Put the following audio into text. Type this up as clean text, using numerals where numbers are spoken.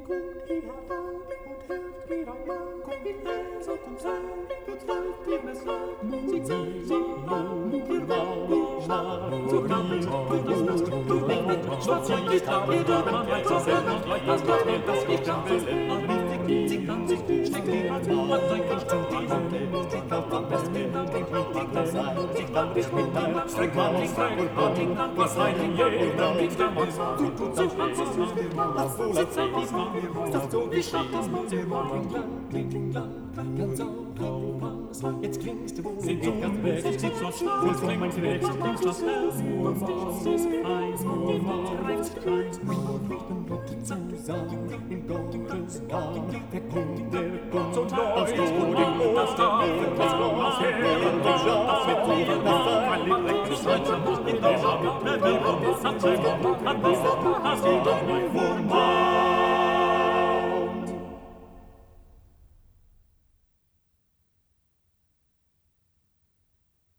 Jetzt klingst du wohl, sind doch ganz weg, ich sitz so schnell, jetzt klingt mein Knecht, klingst das Herz, nur was ist klein, nur was ist klein, nur Lichten blicken zusammen, im Gottes Namen, der kommt so neu, das Frühling, das der Ofen, das Glas, her, das wird lieben, das ein Liebrecht, das in der Hand, der Welt, das hat sein Gott, kann das, hast du doch mein Wohnmann.